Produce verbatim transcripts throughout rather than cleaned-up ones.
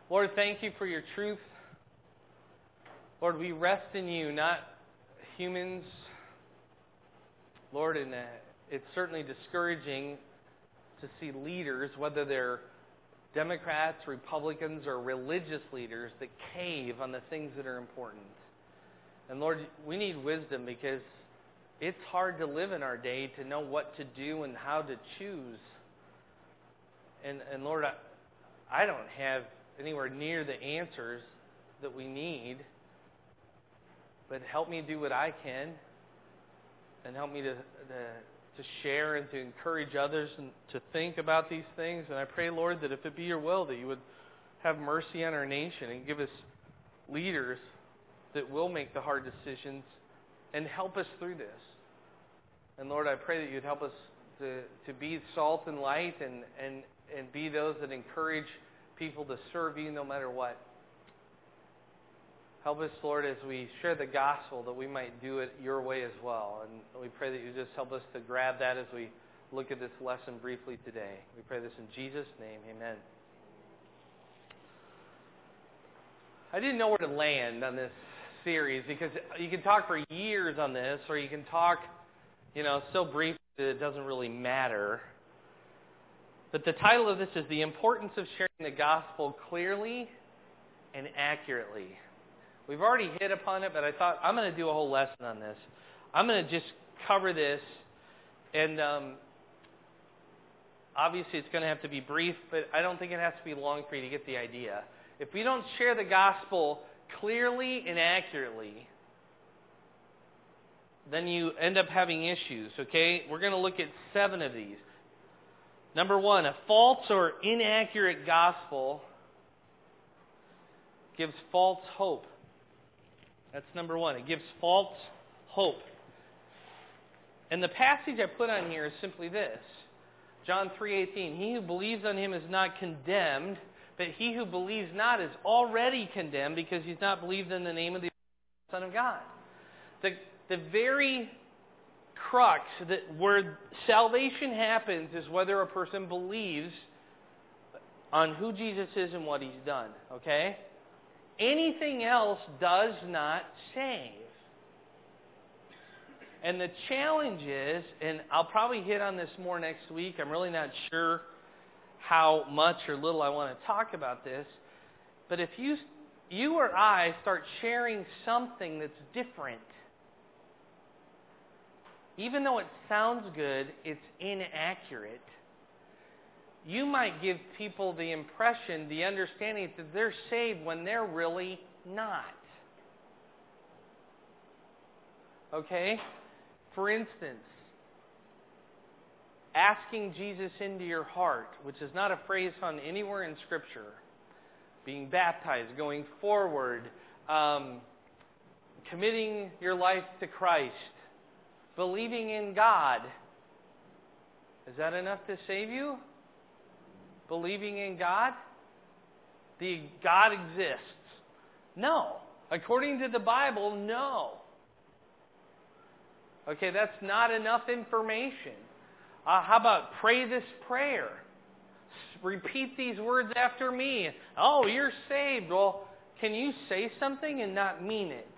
Lord, thank you for your truth. Lord, we rest in you, not humans. Lord, and uh, it's certainly discouraging to see leaders, whether they're Democrats, Republicans, or religious leaders, that cave on the things that are important. And Lord, we need wisdom because it's hard to live in our day to know what to do and how to choose. And, and Lord, I, I don't have anywhere near the answers that we need. But help me do what I can, and help me to, to to share and to encourage others and to think about these things. And I pray, Lord, that if it be your will, that you would have mercy on our nation and give us leaders that will make the hard decisions and help us through this. And Lord, I pray that you'd help us to, to be salt and light and, and, and be those that encourage people to serve you no matter what. Help us, Lord, as we share the gospel, that we might do it your way as well. And we pray that you just help us to grab that as we look at this lesson briefly today. We pray this in Jesus' name. Amen. I didn't know where to land on this series because you can talk for years on this, or you can talk, you know, so briefly that it doesn't really matter. But the title of this is The Importance of Sharing the Gospel Clearly and Accurately. We've already hit upon it, but I thought I'm going to do a whole lesson on this. I'm going to just cover this, and um, obviously it's going to have to be brief, but I don't think it has to be long for you to get the idea. If we don't share the gospel clearly and accurately, then you end up having issues, okay? We're going to look at seven of these. Number one, a false or inaccurate gospel gives false hope. That's number one. It gives false hope. And the passage I put on here is simply this. John three eighteen. He who believes on him is not condemned, but he who believes not is already condemned because he's not believed in the name of the Son of God. The, the very crux that where salvation happens is whether a person believes on who Jesus is and what he's done. Okay? Anything else does not save. And the challenge is, and I'll probably hit on this more next week, I'm really not sure how much or little I want to talk about this, but if you, you or I start sharing something that's different, even though it sounds good, it's inaccurate, you might give people the impression, the understanding that they're saved when they're really not. Okay? For instance, asking Jesus into your heart, which is not a phrase found anywhere in Scripture, being baptized, going forward, um, committing your life to Christ, believing in God. Is that enough to save you? Believing in God? The God exists? No. According to the Bible, no. Okay, that's not enough information. Uh, how about pray this prayer? Repeat these words after me. Oh, you're saved. Well, can you say something and not mean it?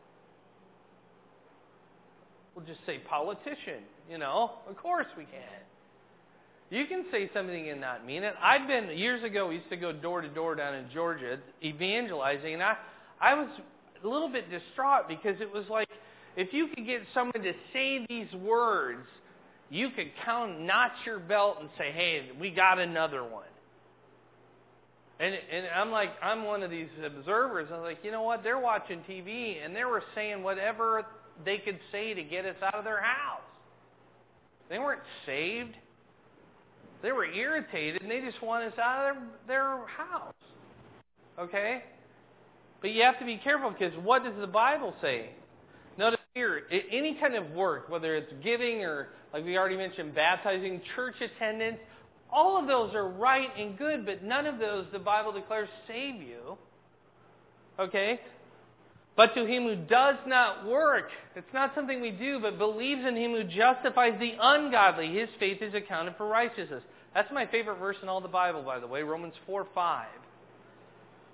We'll just say politician, you know. Of course we can. You can say something and not mean it. I've been, years ago, we used to go door to door down in Georgia evangelizing, and I, I was a little bit distraught because it was like, if you could get someone to say these words, you could count, notch your belt and say, hey, we got another one. And and I'm like, I'm one of these observers. I was like, you know what? They're watching T V, and they were saying whatever they could say to get us out of their house. They weren't saved. They were irritated, and they just want us out of their, their house. Okay? But you have to be careful, because what does the Bible say? Notice here, any kind of work, whether it's giving or, like we already mentioned, baptizing, church attendance, all of those are right and good, but none of those, the Bible declares, save you. Okay? But to him who does not work, it's not something we do, but believes in him who justifies the ungodly, his faith is accounted for righteousness. That's my favorite verse in all the Bible, by the way, Romans four five.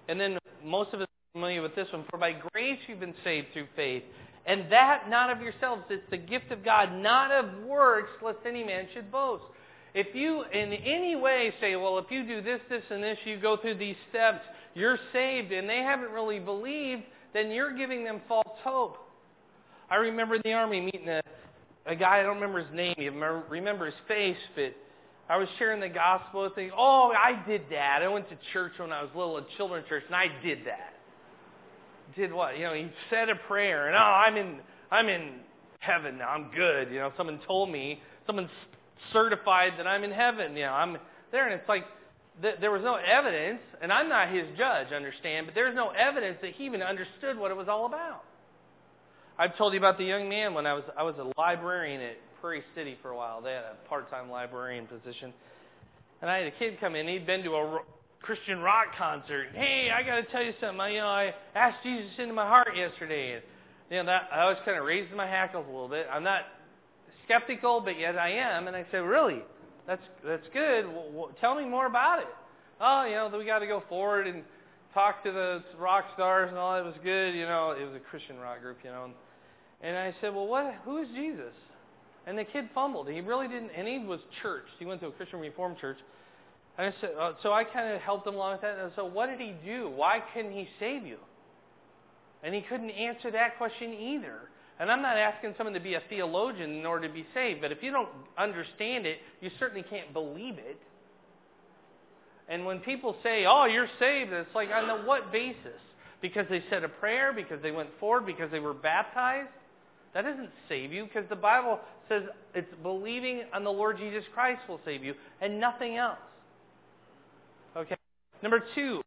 And then most of us are familiar with this one. For by grace you've been saved through faith. And that not of yourselves. It's the gift of God, not of works, lest any man should boast. If you in any way say, well, if you do this, this, and this, you go through these steps, you're saved, and they haven't really believed, then you're giving them false hope. I remember in the Army meeting a, a guy, I don't remember his name, you remember, remember his face, but I was sharing the gospel and thinking, oh, I did that. I went to church when I was little, at children's church, and I did that. Did what? You know, he said a prayer, and oh, I'm in, I'm in heaven now. I'm good. You know, someone told me, someone certified that I'm in heaven. You know, I'm there, and it's like th- there was no evidence, and I'm not his judge, understand, but there's no evidence that he even understood what it was all about. I've told you about the young man when I was I was a librarian at Prairie City for a while. They had a part-time librarian position, and I had a kid come in. He'd been to a ro- Christian rock concert. Hey, I got to tell you something. I, you know, I asked Jesus into my heart yesterday, and you know that I was kind of raising my hackles a little bit. I'm not skeptical, but yet I am. And I said, really? That's that's good. Well, well, tell me more about it. Oh, you know, we got to go forward and talk to the rock stars and all. It was good. You know, it was a Christian rock group, you know. And, and I said, well, what? Who is Jesus? And the kid fumbled. He really didn't, and he was churched. He went to a Christian Reformed church. And I said, uh, so I kind of helped him along with that. And I said, what did he do? Why couldn't he save you? And he couldn't answer that question either. And I'm not asking someone to be a theologian in order to be saved, but if you don't understand it, you certainly can't believe it. And when people say, oh, you're saved, it's like, on the what basis? Because they said a prayer, because they went forward, because they were baptized? That doesn't save you, because the Bible says it's believing on the Lord Jesus Christ will save you, and nothing else. Okay. Number two,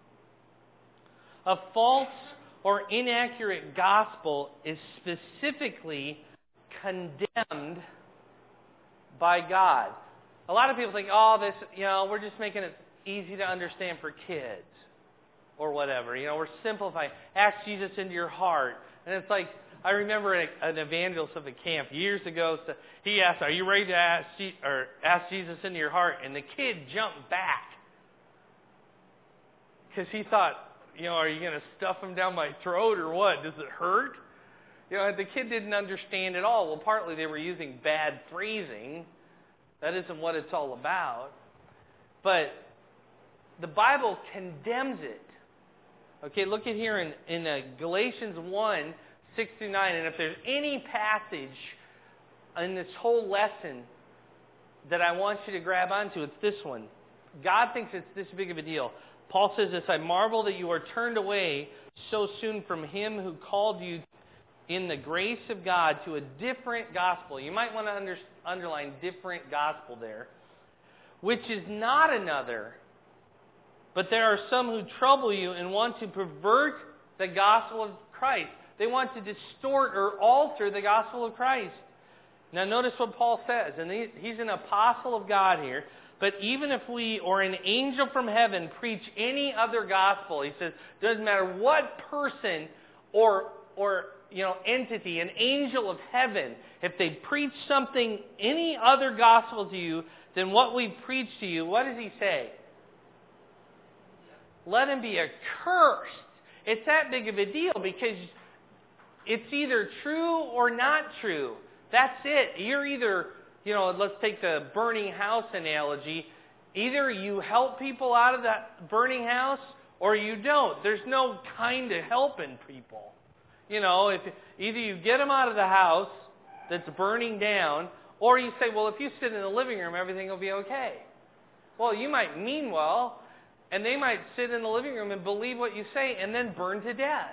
a false or inaccurate gospel is specifically condemned by God. A lot of people think, oh, this, you know, we're just making it easy to understand for kids or whatever. You know, we're simplifying. Ask Jesus into your heart. And it's like, I remember an evangelist of a camp years ago, so he asked, are you ready to ask, or ask Jesus into your heart? And the kid jumped back because he thought, you know, are you going to stuff him down my throat or what? Does it hurt? You know, the kid didn't understand at all. Well, partly they were using bad phrasing. That isn't what it's all about. But the Bible condemns it. Okay, look at here in, in uh, Galatians one, six through nine. And if there's any passage in this whole lesson that I want you to grab onto, it's this one. God thinks it's this big of a deal. Paul says this, I marvel that you are turned away so soon from him who called you in the grace of God to a different gospel. You might want to under, underline different gospel there, which is not another. But there are some who trouble you and want to pervert the gospel of Christ. They want to distort or alter the gospel of Christ. Now notice what Paul says, and he, he's an apostle of God here. But even if we or an angel from heaven preach any other gospel, he says, doesn't matter what person or or you know entity, an angel of heaven, if they preach something, any other gospel to you than what we preach to you, what does he say? Let him be accursed. It's that big of a deal because it's either true or not true. That's it. You're either, you know, let's take the burning house analogy. Either you help people out of that burning house or you don't. There's no kind of helping people. You know, if either you get them out of the house that's burning down, or you say, well, if you sit in the living room, everything will be okay. Well, you might mean well, and they might sit in the living room and believe what you say and then burn to death.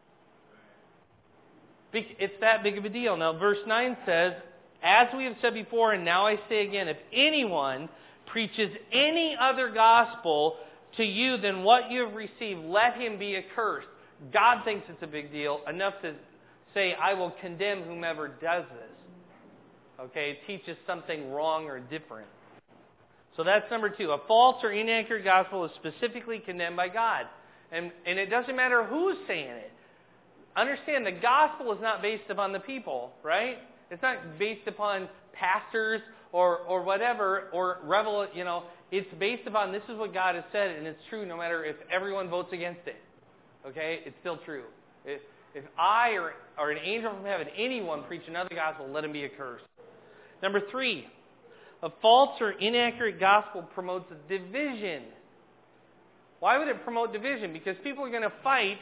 It's that big of a deal. Now, verse nine says, as we have said before, and now I say again, if anyone preaches any other gospel to you than what you have received, let him be accursed. God thinks it's a big deal, enough to say, I will condemn whomever does this. Okay, it teaches something wrong or different. So that's number two. A false or inaccurate gospel is specifically condemned by God. And, and it doesn't matter who's saying it. Understand, the gospel is not based upon the people, right? It's not based upon pastors or or whatever, or revel, you know. it's based upon this is what God has said, and it's true no matter if everyone votes against it. Okay? It's still true. If, if I or, or an angel from heaven, anyone preach another gospel, let him be accursed. Number three, a false or inaccurate gospel promotes division. Why would it promote division? Because people are going to fight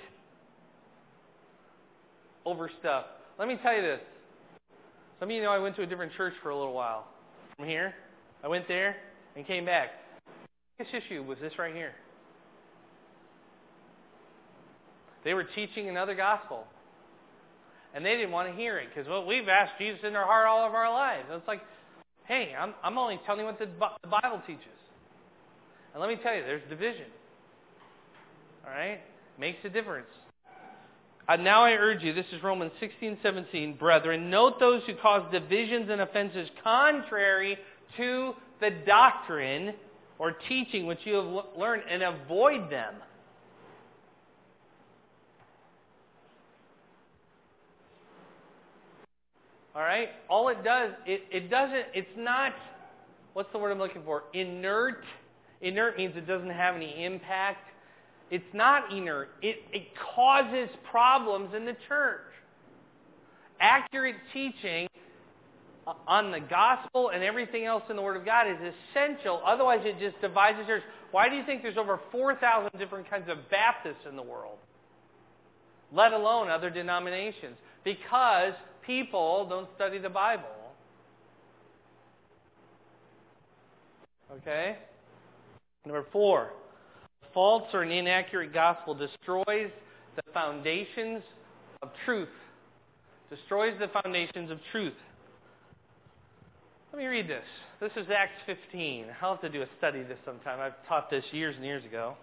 over stuff. Let me tell you this. Some of you know I went to a different church for a little while. From here, I went there and came back. This issue was this right here. They were teaching another gospel. And they didn't want to hear it because, well, we've asked Jesus in our heart all of our lives. And it's like, hey, I'm, I'm only telling you what the, the Bible teaches. And let me tell you, there's division. All right? Makes a difference. Uh, now I urge you, this is Romans sixteen seventeen, brethren, note those who cause divisions and offenses contrary to the doctrine or teaching which you have l- learned, and avoid them. All right? All it does, it, it doesn't, it's not, what's the word I'm looking for? Inert. Inert means it doesn't have any impact. It's not inert. It, it causes problems in the church. Accurate teaching on the gospel and everything else in the Word of God is essential. Otherwise, it just divides the church. Why do you think there's over four thousand different kinds of Baptists in the world? Let alone other denominations. Because people don't study the Bible. Okay? Number four. False or an inaccurate gospel destroys the foundations of truth. Destroys the foundations of truth. Let me read this. This is Acts fifteen. I'll have to do a study of this sometime. I've taught this years and years ago.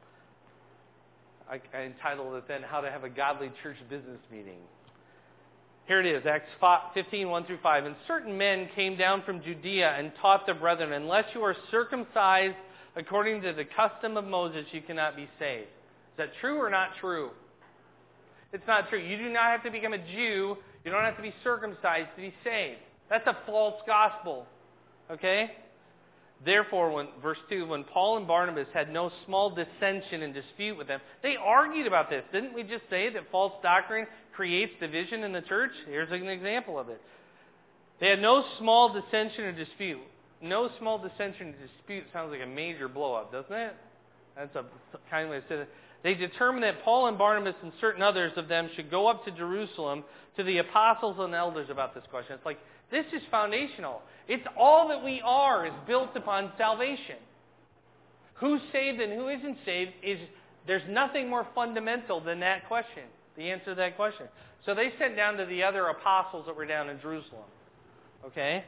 I, I entitled it then, How to Have a Godly Church Business Meeting. Here it is, Acts fifteen, one through five. And certain men came down from Judea and taught the brethren, unless you are circumcised according to the custom of Moses, you cannot be saved. Is that true or not true? It's not true. You do not have to become a Jew. You don't have to be circumcised to be saved. That's a false gospel. Okay? Therefore, when, verse two, when Paul and Barnabas had no small dissension and dispute with them, they argued about this. Didn't we just say that false doctrine creates division in the church? Here's an example of it. They had no small dissension or dispute. No small dissension or dispute sounds like a major blow-up, doesn't it? That's a kind way to say it. They determined that Paul and Barnabas and certain others of them should go up to Jerusalem to the apostles and elders about this question. It's like, this is foundational. It's all that we are is built upon salvation. Who's saved and who isn't saved is, there's nothing more fundamental than that question, the answer to that question. So they sent down to the other apostles that were down in Jerusalem. Okay?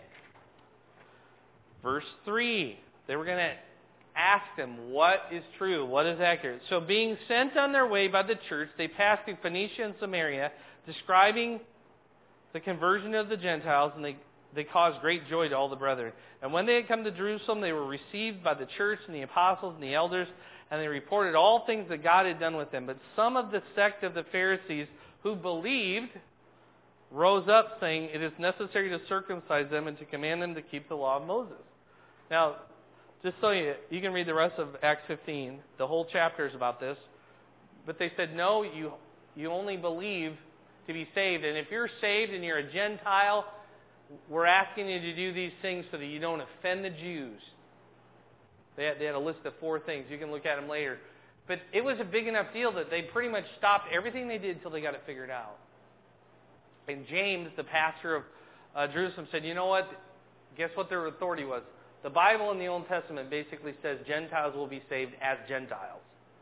Verse three, they were going to ask them what is true, what is accurate. So being sent on their way by the church, they passed through Phoenicia and Samaria, describing the conversion of the Gentiles, and they, they caused great joy to all the brethren. And when they had come to Jerusalem, they were received by the church and the apostles and the elders, and they reported all things that God had done with them. But some of the sect of the Pharisees who believed rose up, saying, it is necessary to circumcise them and to command them to keep the law of Moses. Now, just so you, you can read the rest of Acts fifteen. The whole chapter is about this. But they said, no, you you only believe to be saved. And if you're saved and you're a Gentile, we're asking you to do these things so that you don't offend the Jews. They had, they had a list of four things. You can look at them later. But it was a big enough deal that they pretty much stopped everything they did until they got it figured out. And James, the pastor of uh, Jerusalem, said, you know what? Guess what their authority was? The Bible in the Old Testament basically says Gentiles will be saved as Gentiles.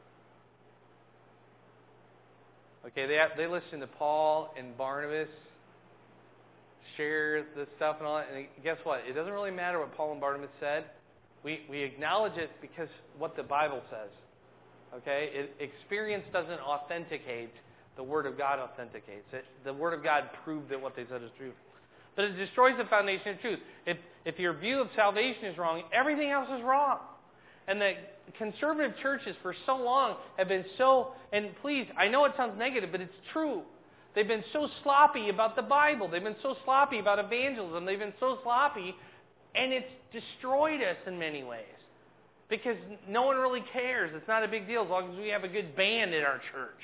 Okay, they have, they listen to Paul and Barnabas share the stuff and all that, and guess what? It doesn't really matter what Paul and Barnabas said. We we acknowledge it because what the Bible says. Okay, it, experience doesn't authenticate. The Word of God authenticates it. The Word of God proved that what they said is true. But it destroys the foundation of truth. If if your view of salvation is wrong, everything else is wrong. And the conservative churches for so long have been so, and please, I know it sounds negative, but it's true. They've been so sloppy about the Bible. They've been so sloppy about evangelism. They've been so sloppy, and it's destroyed us in many ways. Because no one really cares. It's not a big deal as long as we have a good band in our church.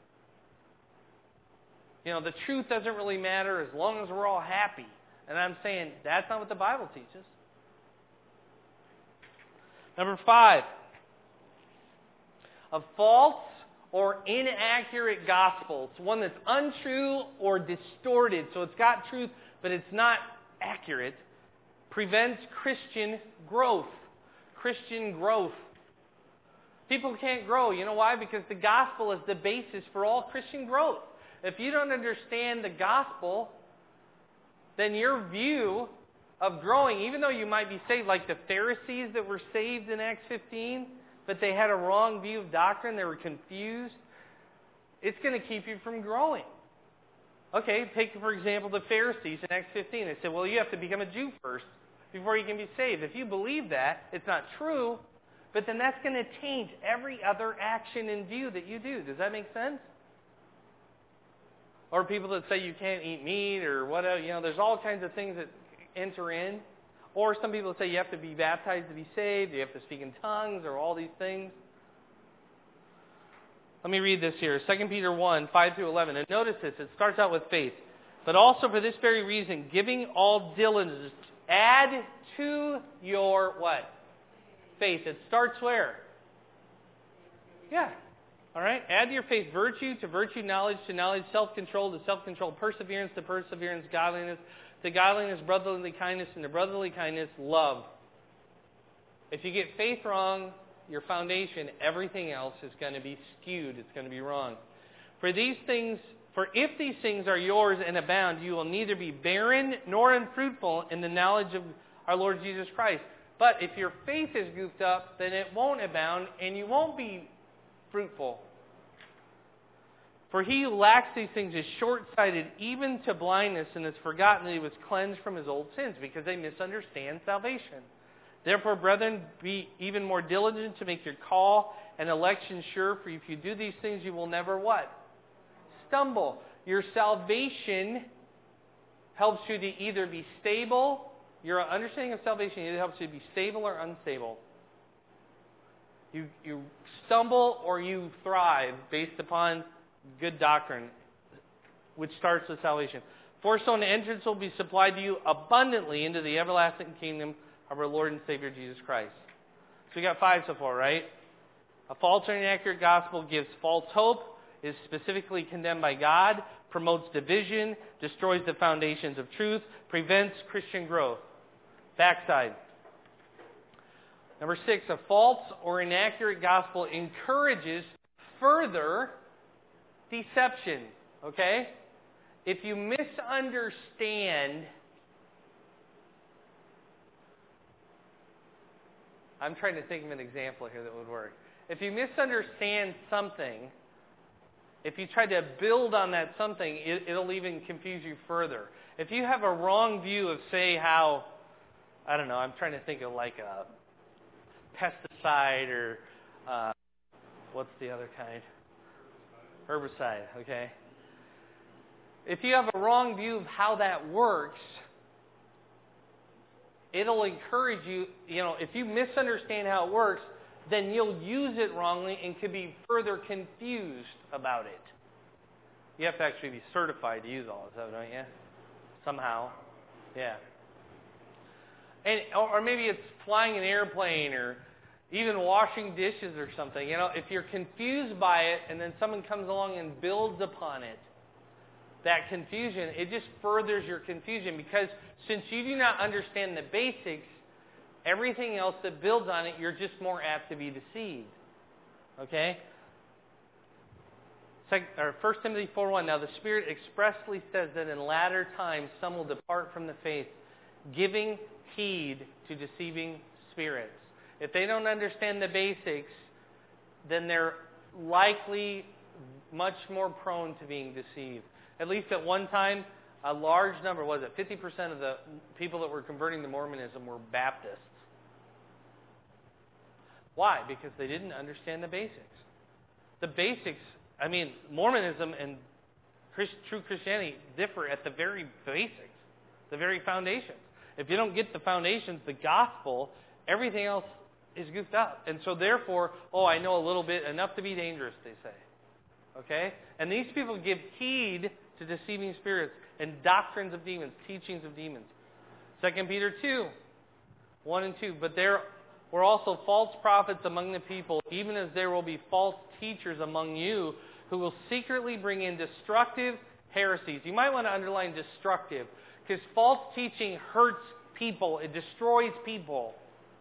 You know, the truth doesn't really matter as long as we're all happy. And I'm saying that's not what the Bible teaches. Number five, a false or inaccurate gospel. It's one that's untrue or distorted. So it's got truth, but it's not accurate. Prevents Christian growth. Christian growth. People can't grow. You know why? Because the gospel is the basis for all Christian growth. If you don't understand the gospel, then your view of growing, even though you might be saved, like the Pharisees that were saved in Acts fifteen, but they had a wrong view of doctrine, they were confused, it's going to keep you from growing. Okay, take, for example, the Pharisees in Acts fifteen. They said, well, you have to become a Jew first before you can be saved. If you believe that, it's not true, but then that's going to taint every other action and view that you do. Does that make sense? Or people that say you can't eat meat or whatever. You know, there's all kinds of things that enter in. Or some people that say you have to be baptized to be saved, you have to speak in tongues, or all these things. Let me read this here. Second Peter one, five through eleven. And notice this. It starts out with faith. But also for this very reason, giving all diligence, add to your what? Faith. It starts where? Yeah. All right. Add to your faith virtue, to virtue knowledge, to knowledge self-control, to self-control perseverance, to perseverance godliness, to godliness brotherly kindness, and to brotherly kindness love. If you get faith wrong, your foundation, everything else is going to be skewed. It's going to be wrong. For these things, for if these things are yours and abound, you will neither be barren nor unfruitful in the knowledge of our Lord Jesus Christ. But if your faith is goofed up, then it won't abound and you won't be fruitful. For he who lacks these things is short-sighted even to blindness, and has forgotten that he was cleansed from his old sins, because they misunderstand salvation. Therefore, brethren, be even more diligent to make your call and election sure, for if you do these things, you will never what? Stumble. Your salvation helps you to either be stable, your understanding of salvation either helps you to be stable or unstable. You, you stumble or you thrive based upon good doctrine, which starts with salvation. For so an entrance will be supplied to you abundantly into the everlasting kingdom of our Lord and Savior Jesus Christ. So we got five so far, right? A false or inaccurate gospel gives false hope, is specifically condemned by God, promotes division, destroys the foundations of truth, prevents Christian growth. Backside. Number six, a false or inaccurate gospel encourages further deception. Okay? If you misunderstand, I'm trying to think of an example here that would work. If you misunderstand something, if you try to build on that something, it, it'll even confuse you further. If you have a wrong view of, say, how, I don't know, I'm trying to think of like a pesticide or uh, what's the other kind? Herbicide, okay? If you have a wrong view of how that works, it'll encourage you, you know, if you misunderstand how it works, then you'll use it wrongly and could be further confused about it. You have to actually be certified to use all this, don't you? Somehow. Yeah. And or maybe it's flying an airplane or even washing dishes or something. You know, if you're confused by it and then someone comes along and builds upon it, that confusion, it just furthers your confusion, because since you do not understand the basics, everything else that builds on it, you're just more apt to be deceived. Okay? Second, or First Timothy four one, now the Spirit expressly says that in latter times some will depart from the faith, giving heed to deceiving spirits. If they don't understand the basics, then they're likely much more prone to being deceived. At least at one time, a large number, was it fifty percent of the people that were converting to Mormonism were Baptists. Why? Because they didn't understand the basics. The basics, I mean, Mormonism and Christ, true Christianity differ at the very basics, the very foundations. If you don't get the foundations, the gospel, everything else is goofed up. And so therefore, oh, I know a little bit, enough to be dangerous, they say. Okay? And these people give heed to deceiving spirits and doctrines of demons, teachings of demons. Second Peter two, one and two. But there were also false prophets among the people, even as there will be false teachers among you, who will secretly bring in destructive heresies. You might want to underline destructive, because false teaching hurts people. It destroys people.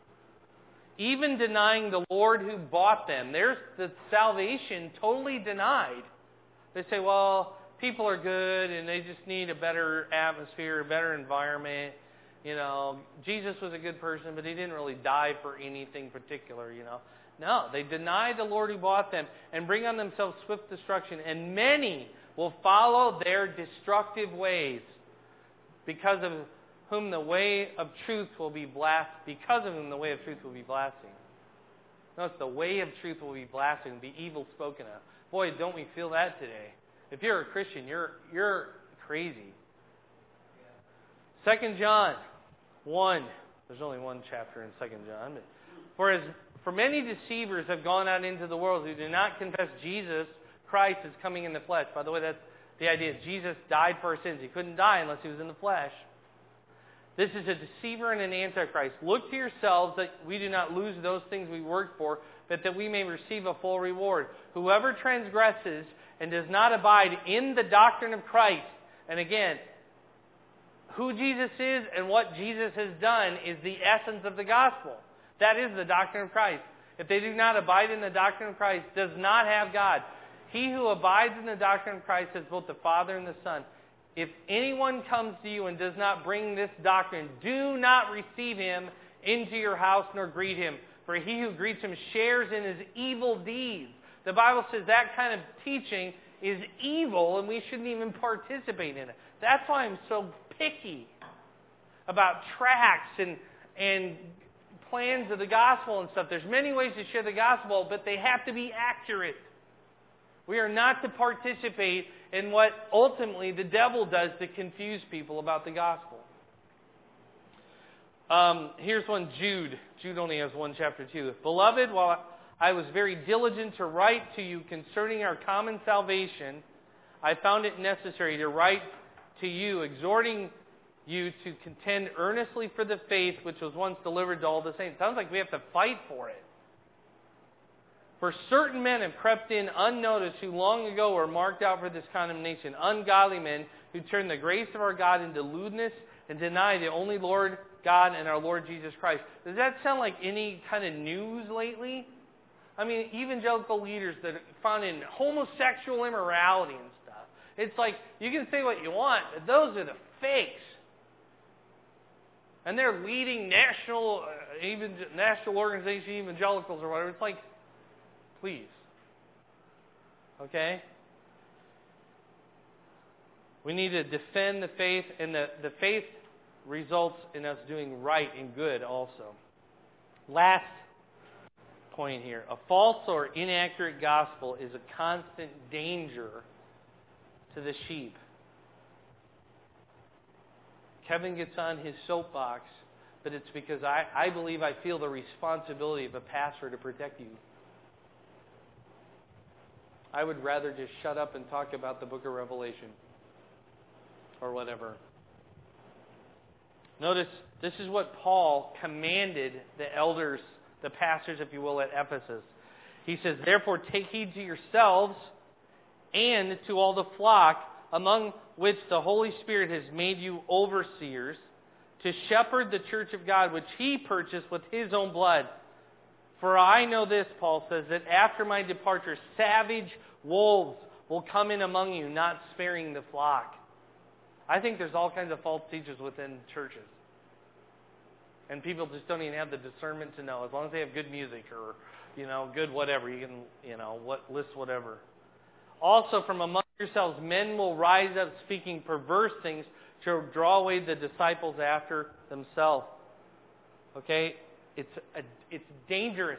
Even denying the Lord who bought them. There's the salvation totally denied. They say, well, people are good and they just need a better atmosphere, a better environment. You know, Jesus was a good person, but he didn't really die for anything particular, you know. No, they deny the Lord who bought them and bring on themselves swift destruction. And many will follow their destructive ways, because of whom the way of truth will be blas- because of whom the way of truth will be blasphemed. Notice, the way of truth will be blasphemed, be evil spoken of. Boy, don't we feel that today. If you're a Christian, you're you're crazy. Second John one. There's only one chapter in Second John. But for as for many deceivers have gone out into the world who do not confess Jesus Christ is coming in the flesh. By the way, that's the idea. Jesus died for our sins. He couldn't die unless he was in the flesh. This is a deceiver and an antichrist. Look to yourselves that we do not lose those things we worked for, but that we may receive a full reward. Whoever transgresses and does not abide in the doctrine of Christ, and again, who Jesus is and what Jesus has done is the essence of the gospel. That is the doctrine of Christ. If they do not abide in the doctrine of Christ, does not have God. He who abides in the doctrine of Christ has both the Father and the Son. If anyone comes to you and does not bring this doctrine, do not receive him into your house nor greet him. For he who greets him shares in his evil deeds. The Bible says that kind of teaching is evil and we shouldn't even participate in it. That's why I'm so picky about tracts and, and plans of the gospel and stuff. There's many ways to share the gospel, but they have to be accurate. We are not to participate in what ultimately the devil does to confuse people about the gospel. Um, here's one, Jude. Jude only has one chapter two. Beloved, while I was very diligent to write to you concerning our common salvation, I found it necessary to write to you, exhorting you to contend earnestly for the faith which was once delivered to all the saints. Sounds like we have to fight for it. For certain men have crept in unnoticed who long ago were marked out for this condemnation. Ungodly men who turn the grace of our God into lewdness and deny the only Lord God and our Lord Jesus Christ. Does that sound like any kind of news lately? I mean, evangelical leaders that are found in homosexual immorality and stuff. It's like, you can say what you want, but those are the fakes. And they're leading national, uh, even national organization evangelicals or whatever. It's like, please. Okay? We need to defend the faith, and the, the faith results in us doing right and good also. Last point here. A false or inaccurate gospel is a constant danger to the sheep. Kevin gets on his soapbox, but it's because I, I believe I feel the responsibility of a pastor to protect you. I would rather just shut up and talk about the book of Revelation or whatever. Notice, this is what Paul commanded the elders, the pastors, if you will, at Ephesus. He says, therefore take heed to yourselves and to all the flock among which the Holy Spirit has made you overseers, to shepherd the church of God, which he purchased with his own blood. For I know this, Paul says, that after my departure, savage wolves will come in among you, not sparing the flock. I think there's all kinds of false teachers within churches. And people just don't even have the discernment to know. As long as they have good music or, you know, good whatever, you can, you know, what list whatever. Also, from among yourselves, men will rise up speaking perverse things to draw away the disciples after themselves. Okay? It's a, it's dangerous.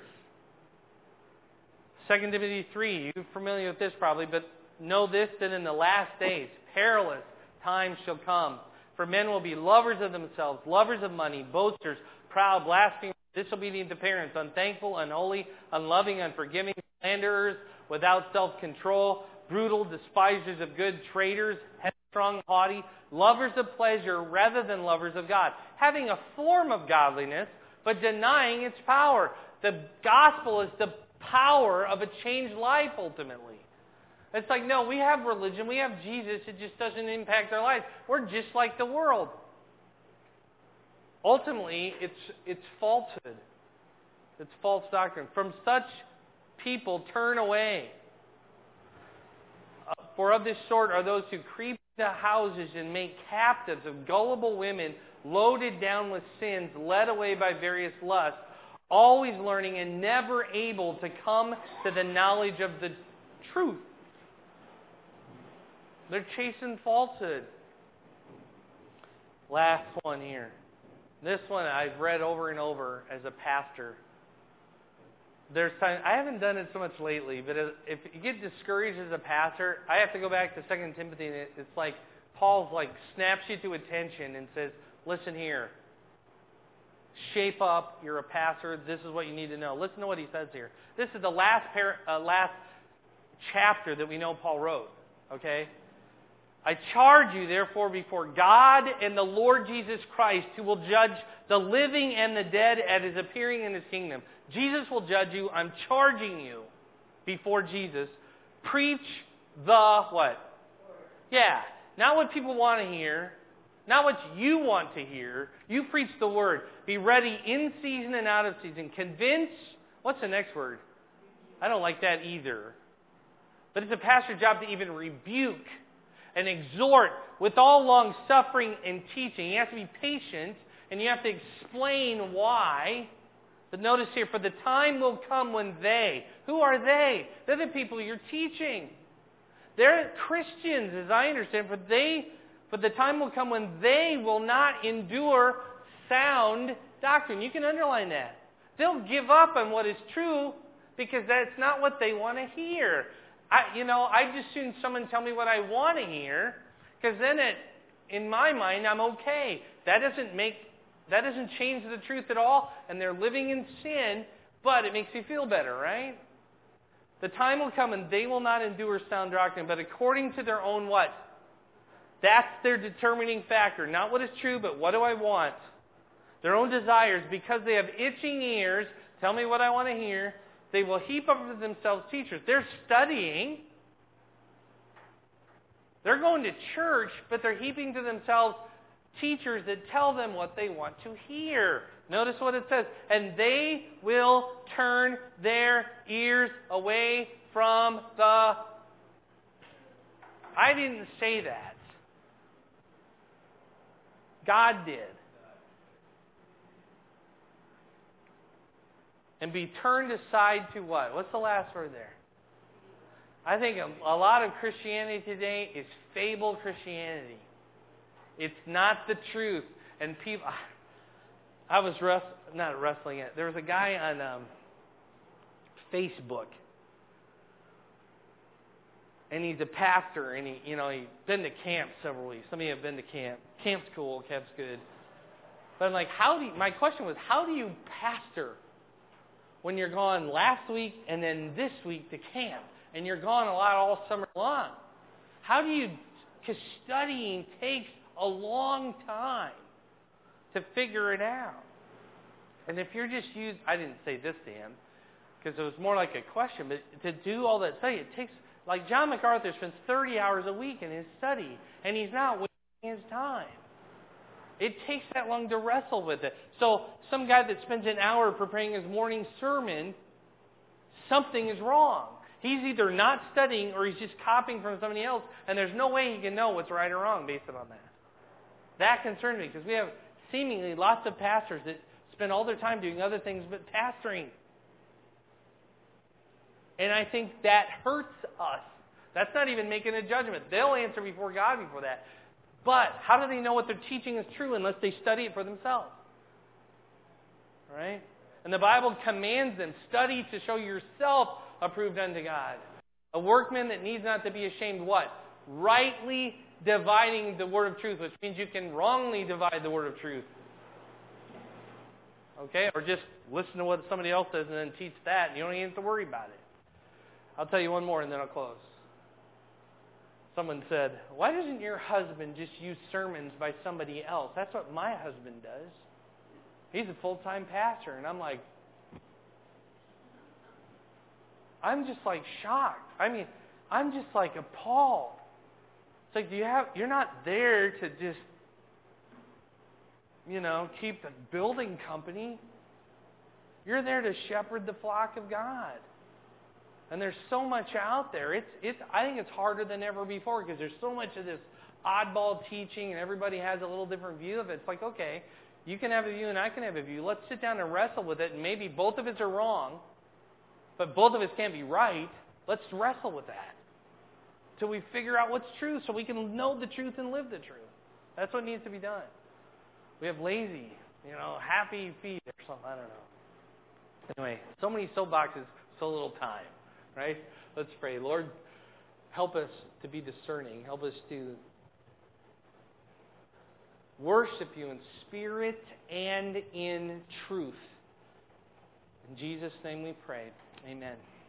Second Timothy three, you're familiar with this probably, but know this, that in the last days, perilous times shall come. For men will be lovers of themselves, lovers of money, boasters, proud, blasphemers, disobedient to parents, unthankful, unholy, unloving, unforgiving, slanderers, without self-control, brutal, despisers of good, traitors, headstrong, haughty, lovers of pleasure rather than lovers of God, having a form of godliness, but denying its power. The gospel is the power of a changed life, ultimately. It's like, no, we have religion, we have Jesus, it just doesn't impact our lives. We're just like the world. Ultimately, it's it's falsehood. It's false doctrine. From such people, turn away. Uh, for of this sort are those who creep into houses and make captives of gullible women, loaded down with sins, led away by various lusts, always learning and never able to come to the knowledge of the truth. They're chasing falsehood. Last one here. This one I've read over and over as a pastor. There's time, I haven't done it so much lately, but if you get discouraged as a pastor, I have to go back to Second Timothy, and it's like Paul's like snaps you to attention and says, listen here. Shape up. You're a pastor. This is what you need to know. Listen to what he says here. This is the last par- uh, last chapter that we know Paul wrote. Okay? I charge you, therefore, before God and the Lord Jesus Christ, who will judge the living and the dead at his appearing in his kingdom. Jesus will judge you. I'm charging you before Jesus. Preach the what? Yeah. Not what people want to hear. Not what you want to hear. You preach the word. Be ready in season and out of season. Convince. What's the next word? I don't like that either. But it's a pastor's job to even rebuke and exhort with all long suffering and teaching. You have to be patient, and you have to explain why. But notice here, for the time will come when they, who are they? They're the people you're teaching. They're Christians, as I understand, for they, but the time will come when they will not endure sound doctrine. You can underline that. They'll give up on what is true because that's not what they want to hear. I, you know, I just soon someone tell me what I want to hear, because then it, in my mind, I'm okay. That doesn't make, that doesn't change the truth at all, and they're living in sin, but it makes me feel better, right? The time will come and they will not endure sound doctrine, but according to their own what? That's their determining factor. Not what is true, but what do I want? Their own desires, because they have itching ears, tell me what I want to hear. They will heap up for themselves teachers. They're studying. They're going to church, but they're heaping to themselves teachers that tell them what they want to hear. Notice what it says. And they will turn their ears away from the... I didn't say that. God did. And be turned aside to what? What's the last word there? I think a, a lot of Christianity today is fable Christianity. It's not the truth. And people, I was rest, not wrestling it. There was a guy on um, Facebook, and he's a pastor, and he, you know, he's been to camp several weeks. Some of you have been to camp. Camp's cool. Camp's good. But I'm like, how do you, my question was, how do you pastor when you're gone last week and then this week to camp, and you're gone a lot all summer long? How do you, because studying takes a long time to figure it out. And if you're just used, I didn't say this to him, because it was more like a question, but to do all that study, it takes, like John MacArthur spends thirty hours a week in his study, and he's not wasting his time. It takes that long to wrestle with it. So some guy that spends an hour preparing his morning sermon, something is wrong. He's either not studying or he's just copying from somebody else, and there's no way he can know what's right or wrong based on that. That concerns me, because we have seemingly lots of pastors that spend all their time doing other things but pastoring. And I think that hurts us. That's not even making a judgment. They'll answer before God before that. But how do they know what they're teaching is true unless they study it for themselves? All right? And the Bible commands them, study to show yourself approved unto God. A workman that needs not to be ashamed, what? Rightly dividing the word of truth, which means you can wrongly divide the word of truth. Okay? Or just listen to what somebody else says and then teach that, and you don't even have to worry about it. I'll tell you one more and then I'll close. Someone said, why doesn't your husband just use sermons by somebody else? That's what my husband does. He's a full-time pastor. And I'm like, I'm just like shocked. I mean, I'm just like appalled. It's like, do you have, you're not there to just, you know, keep the building company. You're there to shepherd the flock of God. And there's so much out there. It's, it's. I think it's harder than ever before because there's so much of this oddball teaching and everybody has a little different view of it. It's like, okay, you can have a view and I can have a view. Let's sit down and wrestle with it, and maybe both of us are wrong, but both of us can't be right. Let's wrestle with that till we figure out what's true so we can know the truth and live the truth. That's what needs to be done. We have lazy, you know, happy feet or something. I don't know. Anyway, so many soapboxes, so little time. Right? Let's pray. Lord, help us to be discerning. Help us to worship you in spirit and in truth. In Jesus' name we pray. Amen.